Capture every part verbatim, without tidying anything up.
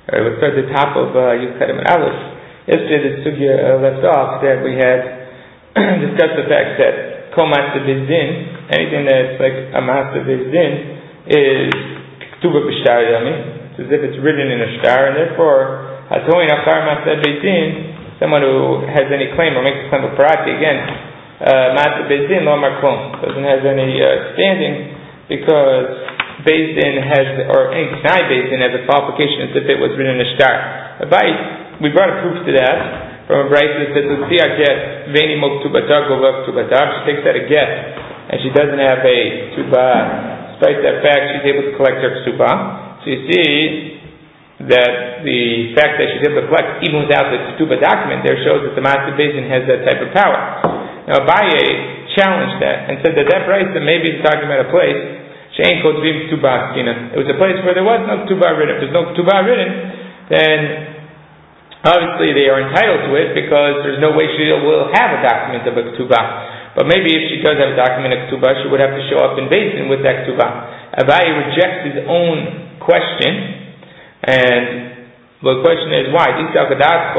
Alright, let's start at the top of uh, Yud Chedem and Aleph. Yesterday the sugya uh, left off that we had discussed the fact that Kol Master Bezdin, anything that's like a Master Bezdin, is K'tuba B'shtar Yami. It's as if it's written in a star, and therefore, Hatoin Achar Master Bezdin, someone who has any claim or makes a claim of parati against uh, Master Bezdin, Lo Amar Klum, doesn't have any uh, standing because Beis Din has, or any T'nai Beis Din has a qualification as if it was written in a star. Abai, we brought a proof to that from a brayta that says, "L'tzia get veini mo ktubata gova ktubata." She takes out a get, and she doesn't have a ktubah. Despite that fact, she's able to collect her ktubah. So you see that the fact that she's able to collect even without the ktubah document there shows that the Master Beis Din has that type of power. Now Abaye challenged that and said that that brayta maybe is talking about a place. It was a place where there was no ktubah written. If there's no ktubah written, then obviously they are entitled to it because there's no way she will have a document of a ktubah. But maybe if she does have a document of ktubah, she would have to show up in Beis Din with that ktubah. Abaye rejects his own question, and the question is why? Because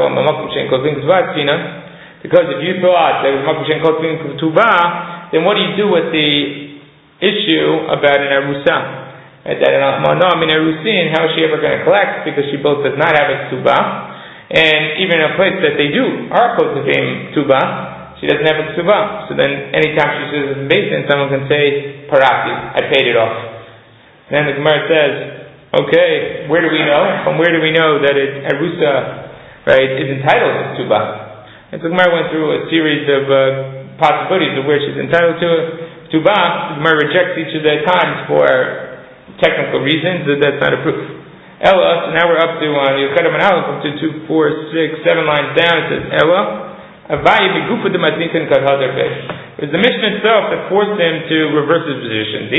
if you thought there was makom she'en kotvim ktubah, then what do you do with the issue about an arusa? Right, that an almana min arusin, how is she ever going to collect? Because she both does not have a ktubah, and even in a place that they do are kotvim ktubah, she doesn't have a ktubah. So then, anytime she says in Beis Din, someone can say parati, I paid it off. And then the Gemara says, okay, where do we know? From where do we know that it, arusa, right, is entitled to ktubah? And so the Gemara went through a series of uh, possibilities of where she's entitled to it. Ktubah, the Gemara rejects each of their times for technical reasons, that that's not a proof. Ella, so now we're up to on Yud Chedem and Aleph, up to two, four, six, seven lines down. It says Ella, Avayi begufa de matnitin kadhader beh. It was the Mishnah itself that forced him to reverse his position.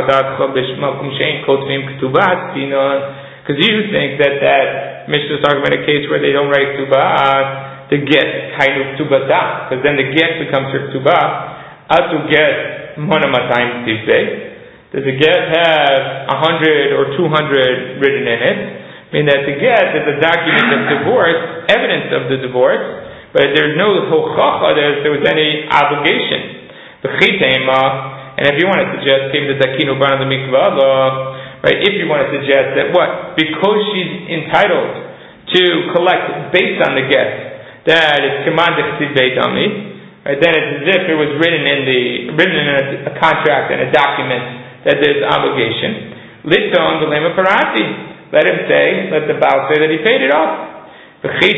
Because you think that that Mishnah is talking about a case where they don't write ktubah, the get kind of ktubah, because then the get becomes her ktubah. Atu get Mona Matayim Tivzeh. Does the get have a hundred or two hundred written in it? I mean that the get is a document of divorce, evidence of the divorce, but there's no hochacha that there was any obligation. And if you want to suggest, right? If you want to suggest that what? Because she's entitled to collect based on the get, that it's command tivzeh dami. Right, then it's as if it was written in the written in a, a contract and a document that there's obligation. Liton v'lema parati. Let him say, let the Baal say that he paid it off. If we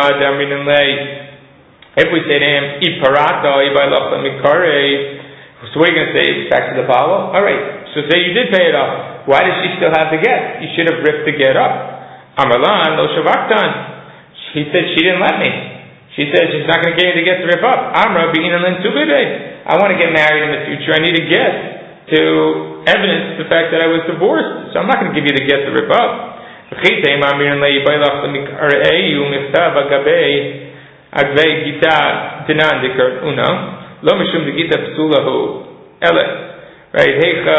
say to him, "Iparata ibaylocha mikare," so we're going to say back to the Baal. All right. So say you did pay it off. Why does she still have the get? You should have ripped the get up. Amarlan lo shavaktan. He said she didn't let me. She says she's not going to get you to get to rip up. Amra b'inalin tubide. I want to get married in the future. I need a get to evidence the fact that I was divorced. So I'm not going to give you the get to rip up. Right?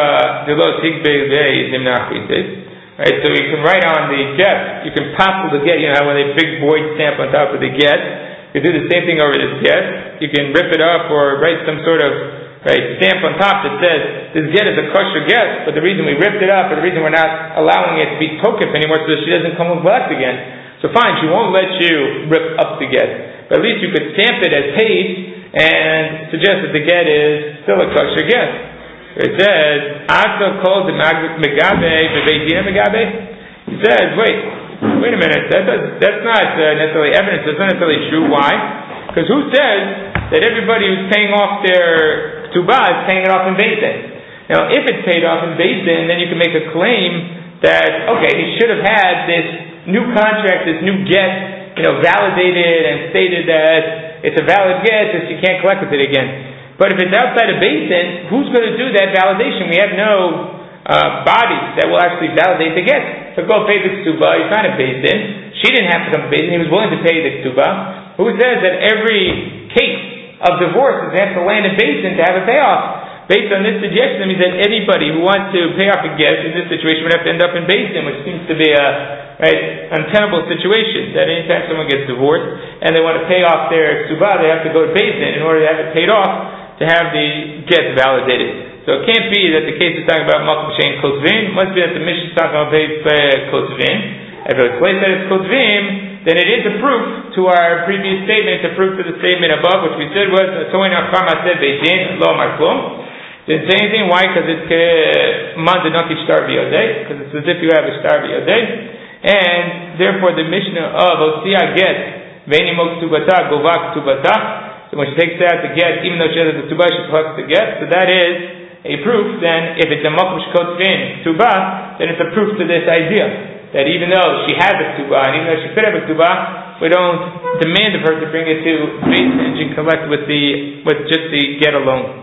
Right, so you can write on the get, you can pop the get, you know how when they big void stamp on top of the get, you can do the same thing over this get, you can rip it up or write some sort of right stamp on top that says, this get is a kosher get, but the reason we ripped it up, and the reason we're not allowing it to be tokef anymore, so that she doesn't come collect again. So fine, she won't let you rip up the get, but at least you could stamp it as paid, and suggest that the get is still a kosher get. It says, "Asa called the megabe bebeitina megabe." He says, "Wait, wait a minute. That does, that's not uh, necessarily evidence. That's not necessarily true. Why? Because who says that everybody who's paying off their ktubah is paying it off in Beis Din? Now, if it's paid off in Beis Din, then you can make a claim that okay, he should have had this new contract, this new get, you know, validated and stated that it's a valid get, so you can't collect with it again." But if it's outside of Beis Din, who's going to do that validation? We have no uh, body that will actually validate the get. So go pay the ktubah. He's not in Beis Din. She didn't have to come to Beis Din. He was willing to pay the ktubah. Who says that every case of divorce is they have to land in Beis Din to have a payoff? based on this suggestion, means that anybody who wants to pay off a get in this situation would have to end up in Beis Din, which seems to be a right untenable situation. That anytime someone gets divorced and they want to pay off their ksubah, they have to go to Beis Din in order to have it paid off to have the get validated. So it can't be that the case is talking about makom shein kotvin. It must be that the mission is talking about kotvin. If it's placed that it's kotvin, then it is a proof to our previous statement, a proof to the statement above, which we said was Toin Achama said Beis Din lo amar klum. Didn't say anything. Why? Because it's man did not teach star b'yodei. Because it's as if you have a star b'yodei, and therefore the Mishnah of Otzia get ve'ini mo ktubata govak ktubata. So when she takes out the get, even though she has the ktubah, she collects the get. So that is a proof. Then, if it's a makom shkotvin ktubah, then it's a proof to this idea. That even though she has a ktubah, and even though she could have a ktubah, we don't demand of her to bring it to Beis Din and she can collect with the with just the get alone.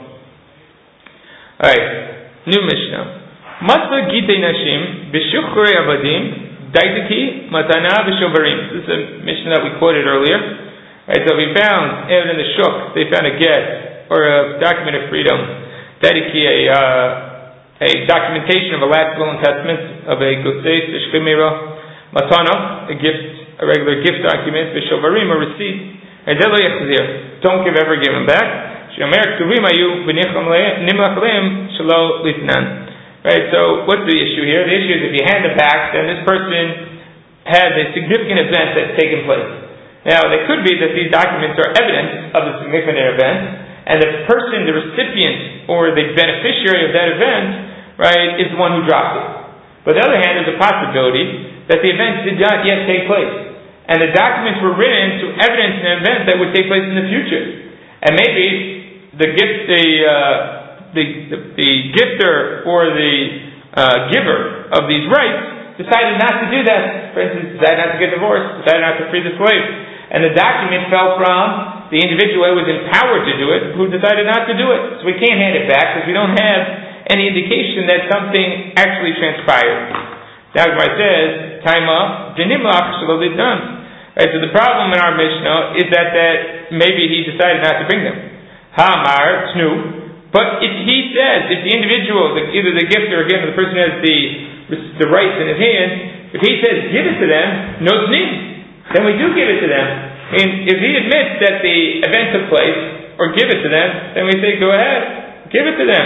Alright, new Mishnah. Masla gitei nashim b'shuchrei avadim daitiki matana b'shovarim. This is a Mishnah that we quoted earlier. Right, so we found out in the shuk, they found a get or a document of freedom, daitiki a uh, a documentation of a last will and testament of a gusei shchimira matana, a gift, a regular gift document, b'shovarim, a receipt. And don't give ever give them back. Right, so what's the issue here? The issue is if you hand it back, then this person has a significant event that's taken place. Now, it could be that these documents are evidence of the significant event, and the person, the recipient, or the beneficiary of that event, right, is the one who dropped it. But on the other hand, there's a possibility that the event did not yet take place, and the documents were written to evidence an event that would take place in the future. And maybe the gift, the uh, the, the the gifter or the uh, giver of these rights decided not to do that. For instance, decided not to get divorced, decided not to free the slave, and the document fell from the individual who was empowered to do it, who decided not to do it. So we can't hand it back because we don't have any indication that something actually transpired. Now, Gemara says, "Taima denimlach shelo lidon." Right, so the problem in our Mishnah is that, that maybe he decided not to bring them. Hamar tnu. But if he says, if the individual, the, either the gifter or again the person who has the the rights in his hand, if he says give it to them, no tnin, then we do give it to them. And if he admits that the event took place, or give it to them, then we say go ahead, give it to them.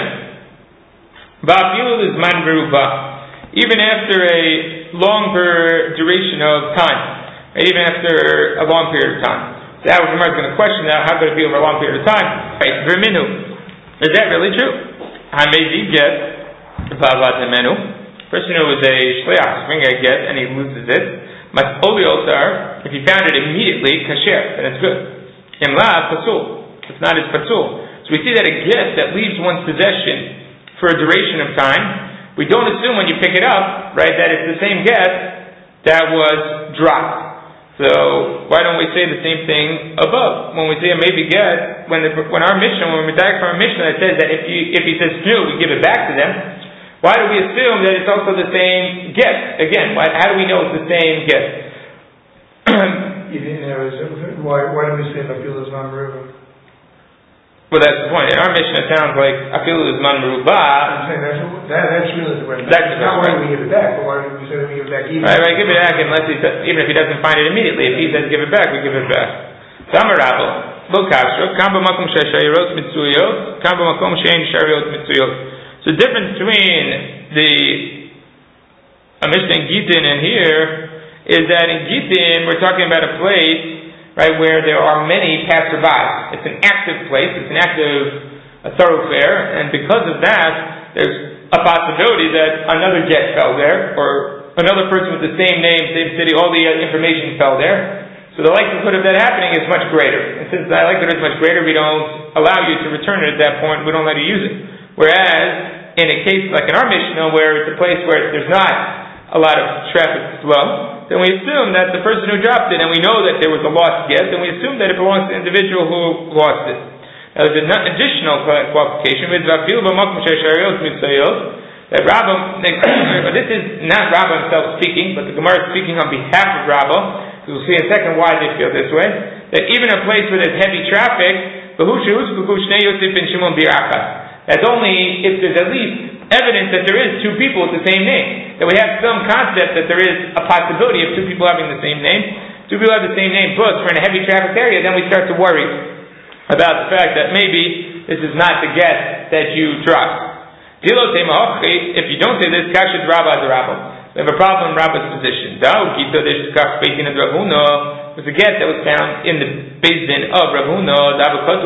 Va'afilu is man beruba. Even after a longer duration of time. Even after a long period of time. So that was Gemara is going to question now, how could it be over a long period of time? Right, Verminu. Is that really true? Hamevi get Vavatemenu. Person who was a shliach, bring a get, and he loses it. Masoliosar, if he found it immediately, kasher, then it's good. Imla, pasul. It's not as pasul. So we see that a get that leaves one's possession for a duration of time, we don't assume when you pick it up, right, that it's the same get that was dropped. So why don't we say the same thing above? When we say a maybe get, when the, when our Mishnah, when we die from our Mishnah that says that if you if he says no, we give it back to them. Why do we assume that it's also the same get? Again, why, how do we know it's the same get? You didn't have a, why why do we say Afilu is man meruba? Well, that's the point. In our Mishnah, it sounds like Afilu is man meruba. I'm saying that's that, that's really the way. That's the not why right. we give it back, but why do we say that we give it back even? Right, right, give it back unless he even if he doesn't find it immediately. If he says give it back, we give it back. Samarabel, lo kashro, kamba makom sheshayirot mitzuyot, kamba makom shein shayirot mitzuyot. So the difference between the a Mishnah in Gitin and here is that in Gitin we're talking about a place, right, where there are many passersby. It's an active place, it's an active a thoroughfare, and because of that, there's a possibility that another jet fell there, or another person with the same name, same city, all the uh, information fell there. So the likelihood of that happening is much greater. And since the likelihood is much greater, we don't allow you to return it at that point, we don't let you use it. Whereas, in a case like in our Mishnah, where it's a place where there's not a lot of traffic flow, then we assume that the person who dropped it, and we know that there was a lost get, then we assume that it belongs to the individual who lost it. Now there's an additional qualification with that Rabbah, this is not Rabbah himself speaking, but the Gemara is speaking on behalf of Rabbah. So we'll see in a second why they feel this way. That even a place where there's heavy traffic, That's only if there's at least evidence that there is two people with the same name. That we have some concept that there is a possibility of two people having the same name. Two people have the same name, but we're in a heavy traffic area, then we start to worry about the fact that maybe this is not the get that you trust. If you don't say this, Kashid Rabba the Rabba. We have a problem in Rabba's position. It was a get that was found in the Beis Din of Ravuna.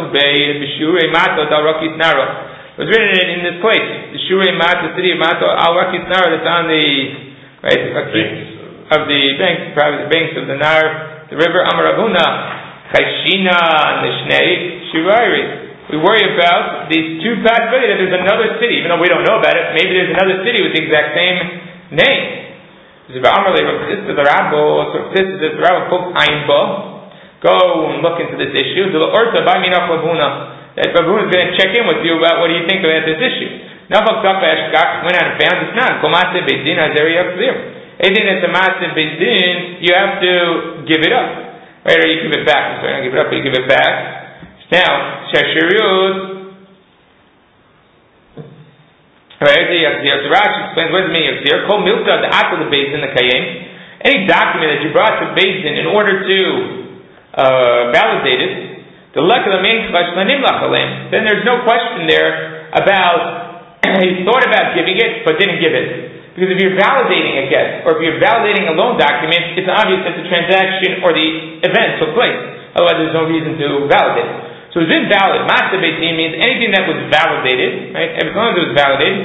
It was written in this place, the Shurei Mat, the city of Mato, Al Rakis Nar, that's on the right of the banks, probably the banks of the Nar, the river Amar Ravuna, Chayshina and the Shnei Shirairi. We worry about these two possibilities that there's another city, even though we don't know about it. Maybe there's another city with the exact same name. So the Rabbo, so this is the Rabbo called Ainba. Go and look into this issue. The Orta by Minach Lavuna. That Ravuna is going to check in with you about what do you think about this issue. Nafak Taka Eshkach went out and found it's not. Komase Bezdin Azeri Yakzir. Anything that's a Masse Bezdin, you have to give it up. Right? Or you give it back. I'm sorry, not give it up, but you give it back. Now, Shashirud, right? The Yakzir. So Rashi explains what does it mean Yakzir? Kol Milta the Atul the Bezdin the Kayim. Any document that you brought to Bezdin in order to uh, validate it. The then there's no question there about he thought about giving it but didn't give it. Because if you're validating a get or if you're validating a loan document, it's obvious that the transaction or the event took place. Otherwise there's no reason to validate it. So it's invalid. Master Beitin means anything that was validated, right? As long as it was validated,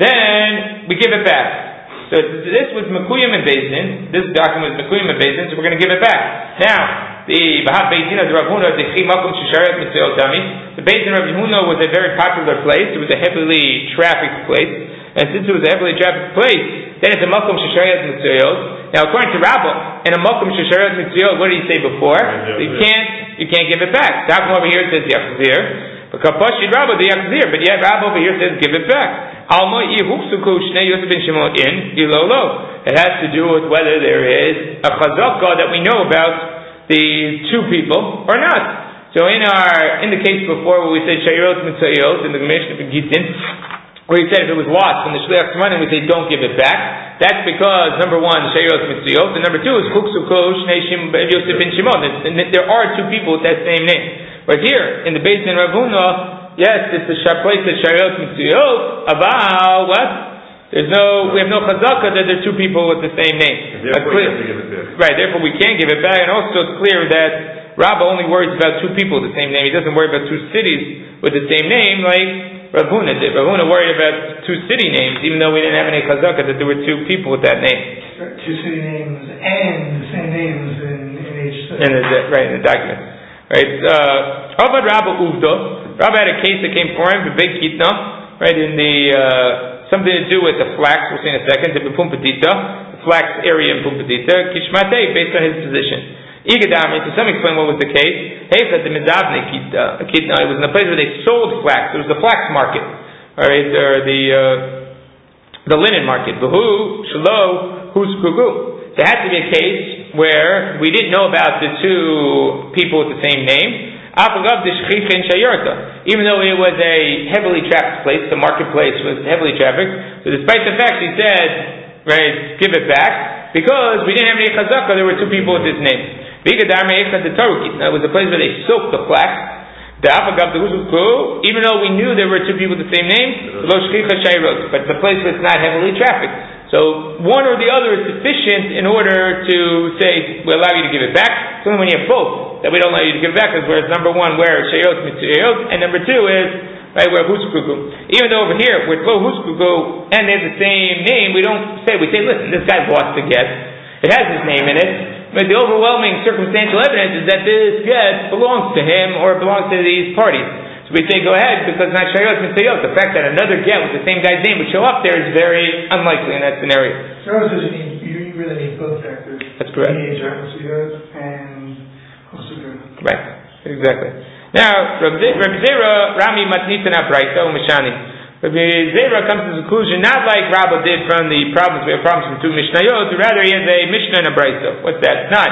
then we give it back. So this was Mekuyim and Bezdin. This document was Mekuyim and Bezdin, so we're going to give it back. Now, the Bahat Bezdin of Rav Huna, the Chi Makom Shesharet Mitzvot Tami. The Bezdin of Rav Huna was a very popular place. It was a heavily trafficked place, and since it was a heavily trafficked place, then it's a Makom Shesharet Mitzvot. Now, according to Rabba, in a Makom Shesharet Mitzvot, what did he say before? You can't, you can't give it back. The Document over here says Yachzir, but Kapashid Rabba the Yachzir, but yet Rabba over here says give it back. Alma Yehuksuku Shnei Yosef ben Shimon in Ilolo. It has to do with whether there is a chazaka that we know about the two people or not. So in our in the case before where we said Shayirot Mitzayot in the Mishnah of Gittin, where he said if it was lost from the Shliach Tzmanim, we say don't give it back. That's because number one, Shayirot Mitzayot, and number two is Huksuko Shnei Yosef ben Shimon. There are two people with that same name. But here in the Beis Din Rav Huna, yes, it's a place that Shayirot Mitzayot about what? There's no, we have no chazaka that there are two people with the same name. Therefore, clear, you have to give it back. Right, therefore we can't give it back, and also it's clear that Rabba only worries about two people with the same name. He doesn't worry about two cities with the same name like Rav Huna did. Rav Huna worried about two city names, even though we didn't have any chazaka that there were two people with that name. Two city names and the same names in, in each city. In the, right, in the document. Right, Avad Rabba Uvdo. Rabba had a case that came for him, the big Kitna, right, in the, uh, something to do with the flax, we'll see in a second, the Pumpatita, the flax area in Pumpatita, Kishmate, based on his position. Igadami, to some explain what was the case, Hefet the Mizavne Kitna, it was in a place where they sold flax, it was the flax market, alright, or the, uh, the linen market, Behu, Shalo, Hus Kugu. There had to be a case where we didn't know about the two people with the same name, even though it was a heavily trafficked place, the marketplace was heavily trafficked. So despite the fact he said, right, give it back, because we didn't have any chazaka, there were two people with this name. It was a place where they soaked the flax. Even though we knew there were two people with the same name, but the place was not heavily trafficked. So one or the other is sufficient in order to say we allow you to give it back. It's only when you have both that we don't allow you to give it back, because whereas number one where shayot mitzuyot, and number two is right where huskuku. Even though over here we're lo huskuku and they have the same name, we don't say we say listen, this guy lost the get. It has his name in it, but the overwhelming circumstantial evidence is that this get belongs to him or belongs to these parties. So we say go ahead because not shayot mitzuyot. The fact that another get with the same guy's name would show up there is very unlikely in that scenario. So you, need, you really need both factors. That's correct. You need mitzuyot and huskuku. Right. Exactly. Now, Rabbi Zera Rami Matnitana Braita Umishani. Rabbi Zera comes to the conclusion not like Rabba did from the problems we have problems with two Mishnayot, rather he has a Mishnah and a Braita. What's that? It's not.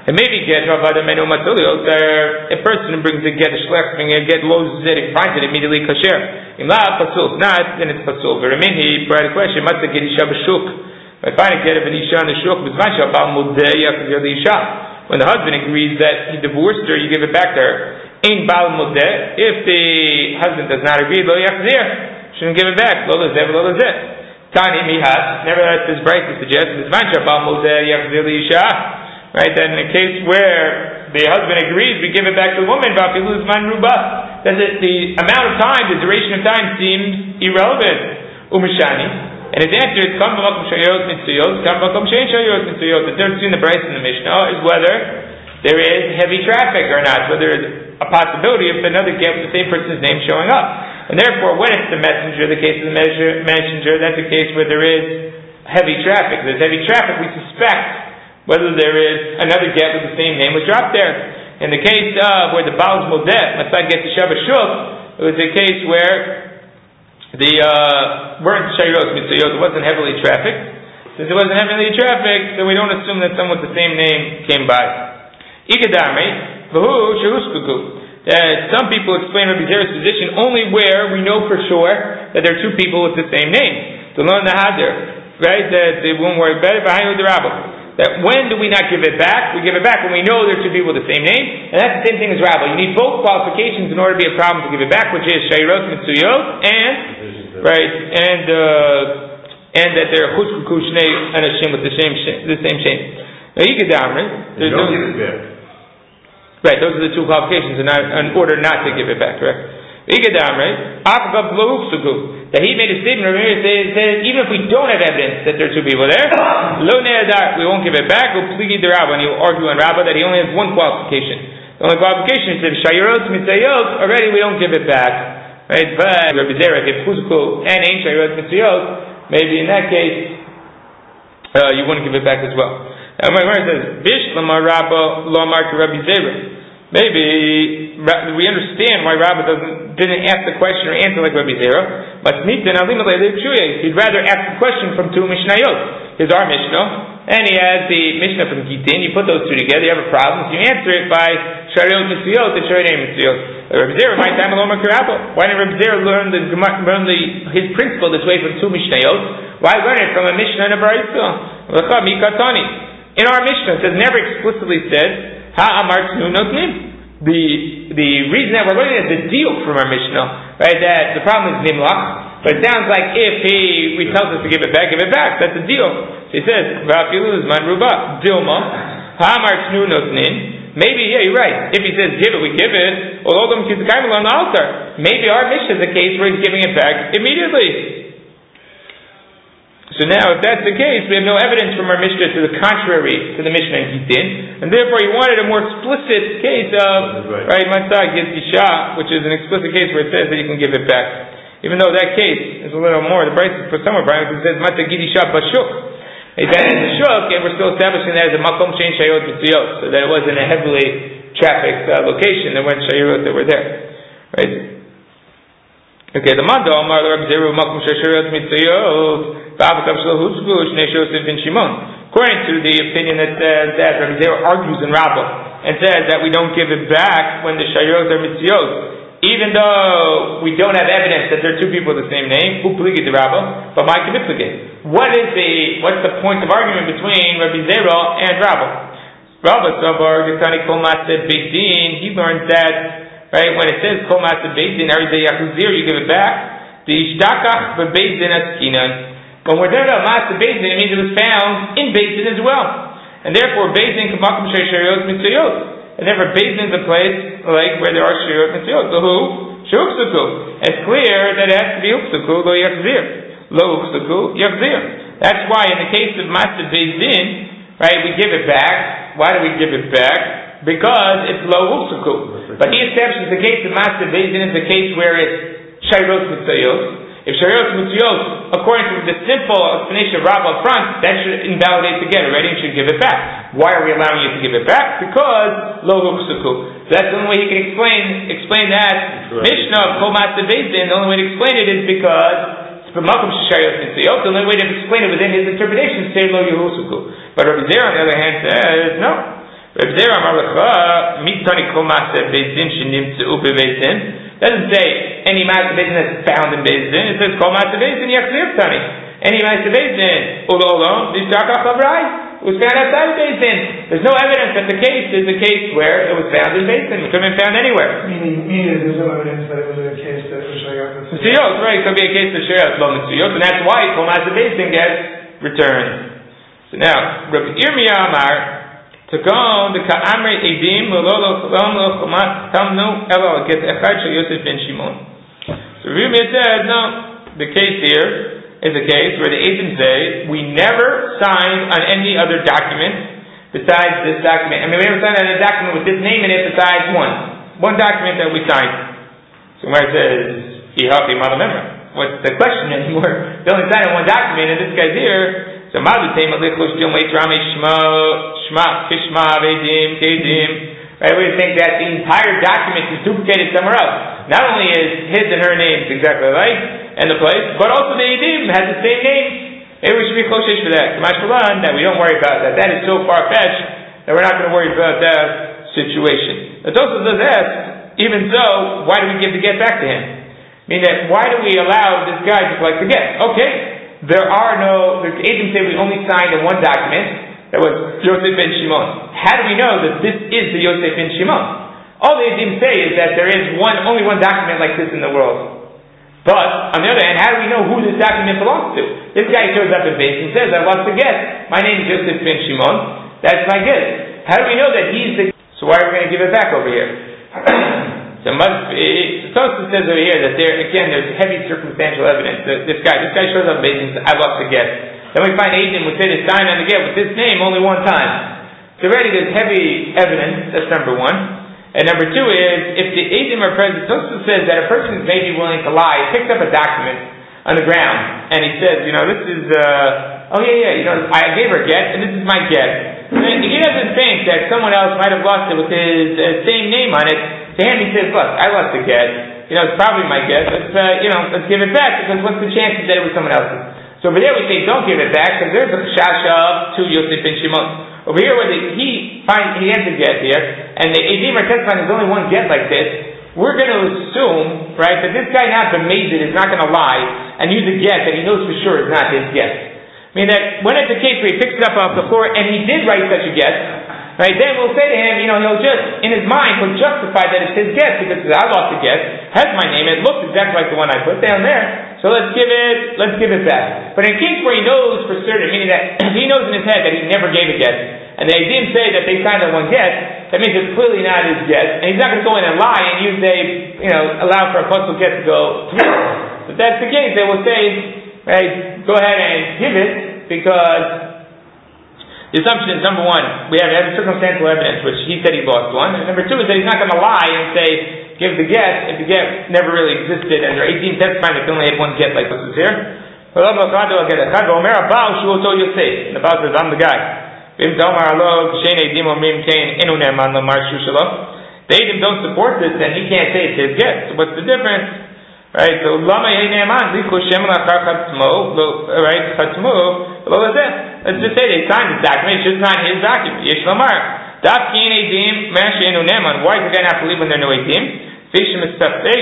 And maybe get Ravada Menu Matulio, a person who brings a get a shlech, bring a get low zedek, finds it immediately kasher. Im la pasul, not then it's pasul. But I mean, he brought a question, Matzah get isha b'shuk. If I find a get of an isha in the shuk, b'zman shabal mudeh yakazir the isha. When the husband agrees that he divorced her, you give it back to her. Ein bal mudeh. If the husband does not agree, lo yakazir, shouldn't give it back. Lo lazeh, lo lazeh. Tani mihas. Nevertheless, this bright suggests b'zman shabal mudeh yakazir the isha. Right, that in a case where the husband agrees, we give it back to the woman, that the amount of time, the duration of time seems irrelevant. Umishani. And his answer is, come from Shayot Mitzuyot, come from Shayin Shayot Mitzuyot. The difference between the Bryce and the Mishnah is whether there is heavy traffic or not, whether there is a possibility of another get with the same person's name showing up. And therefore, when it's the messenger, the case of the messenger, that's a case where there is heavy traffic. There's heavy traffic, we suspect whether there is another get with the same name was dropped there. In the case of where the Baal's Modeh, Matzah gets the Shabbat Shuk, it was a case where the uh, weren't Shayros Mitzuyot, it wasn't heavily trafficked. Since it wasn't heavily trafficked, then we don't assume that someone with the same name came by. Ikadame, Vahu Shehuskuku. That some people explain Rabbi Zera's position only where we know for sure that there are two people with the same name. To learn the Hadir, right? That they won't worry about it, behind the Rabbah. That when do we not give it back? We give it back when we know there are two people with the same name, and that's the same thing as Rabbi. You need both qualifications in order to be a problem to give it back, which is Shayrot Mitzuyot and right and uh, and that they're Chushkuku Shnei Anashim with the same the same shame. Now you get down, right? There's no give it back. Right, those are the two qualifications in, in order not to give it back, correct? That he made a statement, says, even if we don't have evidence that there are two people there, we won't give it back. We'll plead the Rabbah, and he'll argue on Rabbah that he only has one qualification. The only qualification is that Shayirot Mitzayot, already we don't give it back. Right? But Rabbi Zera, if Chuzku and Ein Shayirot Mitzayot, maybe in that case, uh, you wouldn't give it back as well. Now, my word says, Bish Lamar Rabbah Lomar to Rabbi Zera. Maybe we understand why Rabbah doesn't didn't ask the question or answer like Rabbi Zera. But he'd rather ask the question from two Mishnayot. Here's our Mishnah, and he has the Mishnah from Gitin. You put those two together, you have a problem. So you answer it by Shariot Mitzuyot and Shariot Mitzuyot. Rabbi Zera, my time alone, Why didn't Rabbi Zera learn the learn the his principle this way from two Mishnayot? Why learn it from a Mishnah and a Baraisa? In our Mishnah, it says never explicitly said. The the reason that we're learning is the deal from our Mishnah, right? That the problem is nimlach, but it sounds like if he we tells us to give it back, give it back. That's a deal. So he says, "Va'afiluzman ruba dilma ha'amar tnu notnin." Maybe yeah, you're right. If he says give it, we give it. Ologam kizkaimel on the altar. Maybe our Mishnah is a case where he's giving it back immediately. So now, if that's the case, we have no evidence from our Mishnah to the contrary to the Mishnah in Gitin, and therefore he wanted a more explicit case of, right, Matzah gets Isha, which is an explicit case where it says that you can give it back. Even though that case is a little more, the price is for somewhere, Brian, it says Matzah git Isha bashuk. It's in the shuk, and we're still establishing that as a makom shein shayot mitzuyot, so that it wasn't a heavily trafficked uh, location, there weren't shayot that were there. Right? Okay, the Manda Amar Rabbi Zera makom shayot mitzuyot. According to the opinion that says that Rabbi Zera argues in Rabbah and says that we don't give it back when the Shayot are Mitziyot, even though we don't have evidence that there are two people with the same name, who pligid the Rabbah, but my kibitligid. What is the what's the point of argument between Rabbi Zera and Rabbah? Rabbah Sabar Gitani Kol Matzeh Beidin, he learns that right when it says Kol Matzeh Beidin, every day Yachuzir, you give it back. The Ishtakach Bebeidin Askinan. When we're talking about Matzah Beis Din, it means it was found in Beis Din as well. And therefore, Beis Din can makom shayot mitzuyot. And therefore, Beis Din is a place like where there are shayot mitzuyot. So who? Shuksuku. It's clear that it has to be uksuku, lo yachzir. Lo uksuku, yachzir. That's why in the case of Matzah Beis Din, right, we give it back. Why do we give it back? Because it's lo uksuku. But he establishes the case of Matzah Beis Din is the case where it's shayot mitzuyot. If Shariot Mitzuyot, according to the simple explanation of Rabbah up front, that should invalidate together, right? You should give it back. Why are we allowing you to give it back? Because lo huksuku. That's the only way he can explain explain that right. Mishnah of Kol Matzah Beis Din. The only way to explain it is because from Malcolm Shariot Mitzuyot. The only way to explain it within his interpretation is say lo yuhusuku. But Rabbi Zera, on the other hand, says no. Reb Zera Amar Lecha Mitani Kol Maaseh Beis Din Shenimtzeu Bebeis Din. Doesn't say any Maaseh Beis Din that's found in Beis Din. It says Kol Maaseh Beis Din Yachzir Tani. Any Maaseh Beis Din Ulo Olom Dishtakach Lavrai. It was found outside of Beis Din. There's no evidence that the case is a case where it was found in Beis Din. It could have been found anywhere. Meaning, meaning there's no evidence that it was a case that was Shayat Mitzuyot, right? It could be a case of Shayat Lo Mitzuyot, and that's why Kol Maaseh Beis Din gets returned. So now, Rabbi Yirmiyah Amar, Takon the Ka'amri Edim Lolo Chalom Lo Chomat Tamnu Elo Get Echad Shel Yosef ben Shimon. So Rabbi Yirmiyah says, no, the case here is a case where the Eidim say, we never signed on any other document besides this document. I mean, we never signed on a document with this name in it besides one. One document that we signed. So where it says, Ihachi Mala Memra. What's the question anymore? They only signed on one document, and this guy's here. So Madu Tay Malichos Dil Meitrami Shma Shma Kishma Vedim Kedim. Right, we think that the entire document is duplicated somewhere else. Not only is his and her names exactly alike, and the place, but also the Edim has the same name. Maybe we should be koshesh for that. Kamash Malan, that we don't worry about that. That is so far-fetched that we're not going to worry about that situation. The Tosfos does ask, even so, why do we give the get back to him? I mean, that why do we allow this guy to collect the get? Okay, there are no, the Edim say we only signed in one document, that was Yosef ben Shimon. How do we know that this is the Yosef ben Shimon? All the Edim say is that there is one, only one document like this in the world. But, on the other hand, how do we know who this document belongs to? This guy shows up in base and says, I lost the get. My name is Yosef ben Shimon. That's my get. How do we know that he's the... So why are we going to give it back over here? So it must be... So Tosfos says over here that there, again, there's heavy circumstantial evidence. That this guy, this guy shows up in base and says, I lost the get. Then we find Eidim would say to sign on the get with this name only one time. So already there's heavy evidence. That's number one. And number two is, if the Eidim are present, Tosfos says that a person may be willing to lie. He picks up a document on the ground, and he says, you know, this is, uh, oh yeah, yeah, you know, I gave her a get, and this is my get. And he doesn't think that someone else might have lost it with his uh, same name on it. To him, he says, look, I lost the get. You know, it's probably my get. Let's, uh, you know, let's give it back, because what's the chances that it was someone else's? So over there we say, don't give it back, because there's a chash of to Yosef ben Shimon. Over here, where the, he finds he has a get here, and the Eidim are testifying there's only one get like this, we're going to assume, right, that this guy not bemazed is not going to lie and use a get that he knows for sure is not his get. I mean that when it's a case where he picks it up off the floor and he did write such a get, right, then we'll say to him, you know, he'll just, in his mind, he'll justify that it's his get because I lost the get, has my name, it looks exactly like the one I put down there, so let's give it, let's give it back. But in a case where he knows for certain, meaning that he knows in his head that he never gave a get, and they didn't say that they signed on one get, that means it's clearly not his get, and he's not going to go in and lie and use a, you know, allow for a postal get to go through. If that's the case, they will say, right, go ahead and give it, because the assumption is, number one, we have, we have circumstantial evidence, which he said he lost one, and number two is that he's not going to lie and say, give the get, if the get never really existed, and there are eighteen testifying that they only had one get like this is here. And the Baal says, I'm the guy. The Eidim don't support this, then he can't say it's his get. So what's the difference? Right? So right? Let's just say they signed this document, it's just not his document. Why does the guy not believe when there are no Eidim? He's willing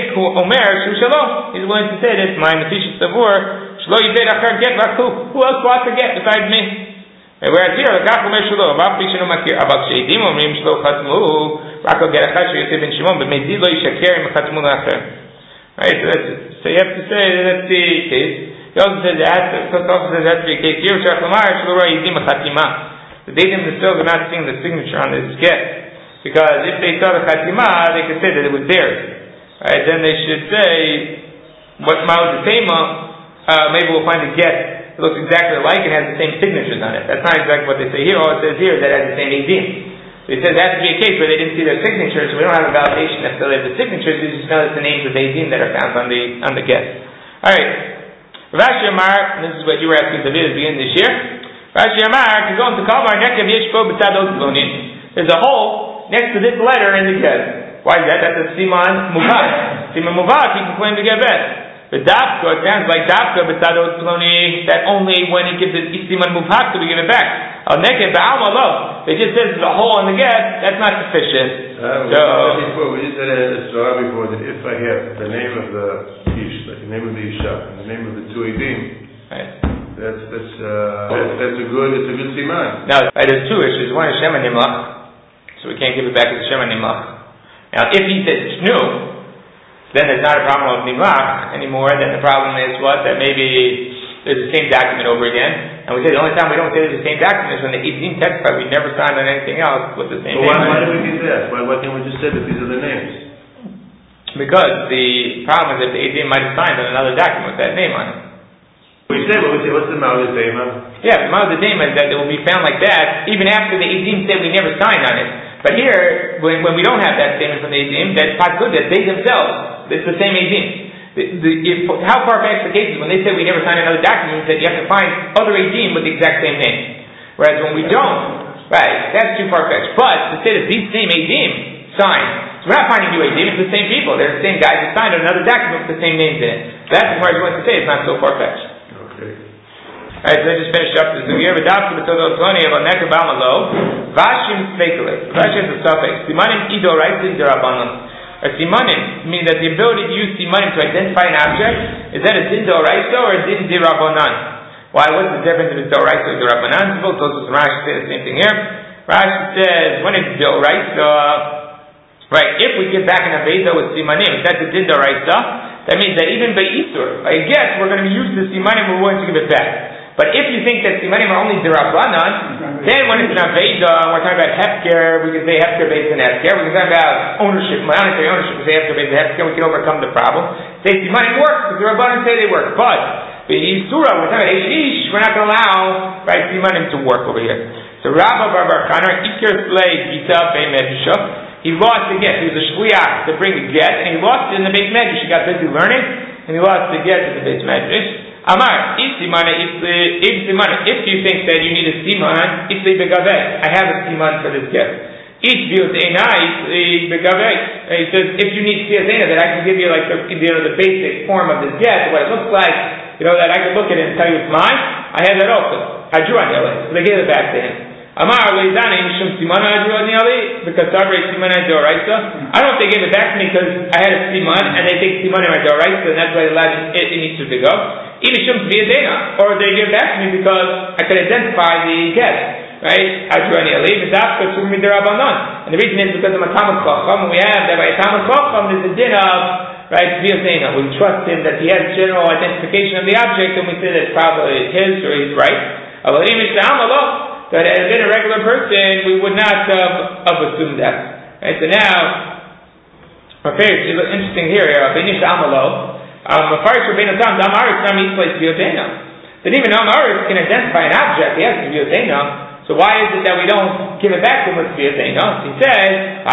to say this, my Nefesh Savur, who else wants to get besides me? Whereas here, the Gaf Omer Shelo, Aval Pi Shenu Makir, Aval Sheidim Omrim Shelo Chatmu, Rak Al Ger Echad Shel Yosef ben Shimon, but Mezid Lo Yishaker Im Chatmu Lacher. Right, so that's, so you have to say that that's the case. He also says that, so also says that to be a case here, Shach Lamar Shelo Ra Yidim Chatima. The Eidim themselves are not seeing the signature on this get, because if they saw the Chatima, they could say that it was theirs. Right, then they should say, what Ma'od Tema, maybe we'll find a get. It looks exactly alike and has the same signatures on it. That's not exactly what they say here. All it says here is that it has the same Eidim. So it says it has to be a case where they didn't see their signatures, so we don't have a validation necessarily of the signatures, we just know it's the names of the Eidim that are found on the on the get. Alright. Rashi Amar, and this is what you were asking David at the beginning of this year. Rashi Amar, to go into Kalmar, Nekev Yeshpo B'Tzadot Zlonin. There's a hole next to this letter in the get. Why is that? That's a Siman Muvak. Siman Muvak, he can claim to get bet. The Dafka, it sounds like Dafka, but Tzadot Ploni, that only when he gives it Siman Muvhak do we give it back. Al Neked Ba'alma Lo. It just says the hole in the get, that's not sufficient. Uh, so, we, before, we just had a story before that if I have the name of the Ish, like the name of the Isha, and the name of the two Edim, right. that's, that's, uh, that's, that's a good, it's a good siman. Now, right, there's two issues. One is Shema Nimlach, so we can't give it back as Shema Nimlach. Now, if he says Shnu, then there's not a problem of Nimlach anymore. Then the problem is what? That maybe there's the same document over again. And we say the only time we don't say there's the same document is when the Edim testify. We never signed on anything else with the same well, name. Why, why did we do that? Why, why can't we just say that these are the names? Because the problem is that the Edim might have signed on another document with that name on it. We say, well, we say, what's the Ma'al Dema? Yeah, the Ma'al Dema is that it will be found like that even after the Edim said we never signed on it. But here, when, when we don't have that statement from the Edim, that's not good, that they themselves, it's the same Edim. The, the, if, how far-fetched the case is when they say we never signed another document, that you have to find other Edim with the exact same name. Whereas when we don't, right, that's too far-fetched. But to say that these same Edim signed, so we're not finding new Edim, it's the same people. They're the same guys that signed on another document with the same names in it. So that's as far as we want to say, it's not so far-fetched. Okay. Alright, so let's just finish up this. We have a doctor with total plenty of a neck of Amalo. Vashim speculate. Vash is a suffix. Simanim ido raisin derabanan. Or simanim, meaning that the ability to use simanim to identify an object, is that a din d'oraisa or a din d'rabanan? Why, what's the difference if it's d'oraisa or d'rabanan? Both those Rashi say the same thing here. Rashi says, when it's d'oraisa, right, if we get back in a veda with simanim, if that's a din d'oraisa, that means that even by Isur, I guess we're going to be used to simanim, we're willing to give it back. But if you think that simanim are only d'Rabbanan, then when it's an Aveda, we're talking about Hefker, we can say Hefker based on Hefker. We can talk about ownership, monetary ownership, we say Hefker based on Hefker, we can overcome the problem. Say simanim work, because the Rabbanan say they work. But the Yisura, we're talking about Eish, we're not going to allow, right, simanim to work over here. So Rabba Bar Bar Chaner, Iker Slay, Gita, Bey Medusha, he lost the get. He was a shliach to bring the get, and he lost it in the Beit Medrash. He got busy learning, and he lost the get in the Beit Medrash. Amar, if simana, if simana, if you think that you need a siman, if they begaveh, I have a siman for this gift. Each biotena, if begaveh. He says, if you need biotena, that I can give you like the, you know, the basic form of this gift, what it looks like, you know, that I can look at it and tell you it's mine. I have that also. I drew on the so they gave it back to him. Amar, leizana, simana, I drew on the because Sabri simana doraisa. I don't know if they gave it back to me because I had a siman, and they take siman in my doraisa, and that's why they allowed it in each to go. Or they give back to me because I can identify the guest, right? And the reason is because I'm a Talmud Chacham, and we have that by a Talmud Chacham there's a din of, right, V'yazena. We trust him that he has general identification of the object, and we say that it's probably his or he's right. That had been a regular person, we would not have, have assumed that. Right? So now, okay, it's interesting here. Benish Amalo. Um, then even Amaris can identify an object, he has to be Yotena. So why is it that we don't give it back to him with Yotena? He says,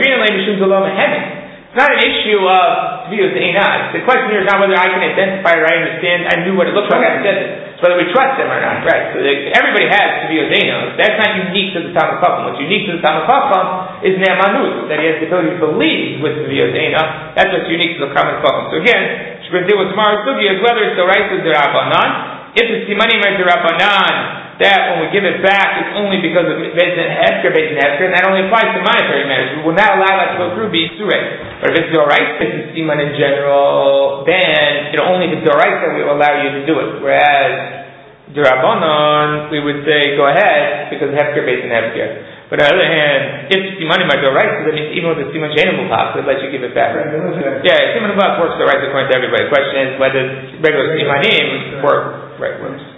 it's not an issue of Yotena. The question here is not whether I can identify or I understand, I knew what it looked like, I said it. It's whether we trust him or not, right? So they, everybody has to be Yotena. That's not unique to the Talmud Chacham. What's unique to the Talmud Chacham is Ne'amanut, that he has the ability to believe with the Yotena. That's what's unique to the Talmud Chacham. So again, we're going to deal with tomorrow's sugi is whether it's the right to D'Rabbanan. If it's simanim or D'Rabbanan, that when we give it back, it's only because of Hefker based on Hefker, and that only applies to monetary matters. We will not allow that to go through B'Yisurei. But if it's the right, if it's siman in general, then you know, only if it's the right that we will allow you to do it. Whereas D'Rabbanan, we would say go ahead because Hefker based on Hefker. But on the other hand, if simanim are right, so that means even with the siman she'einu mubhak, they'll let you give it back. Yeah, siman mubhak works the right according to everybody. The question is whether regular simanim work right works.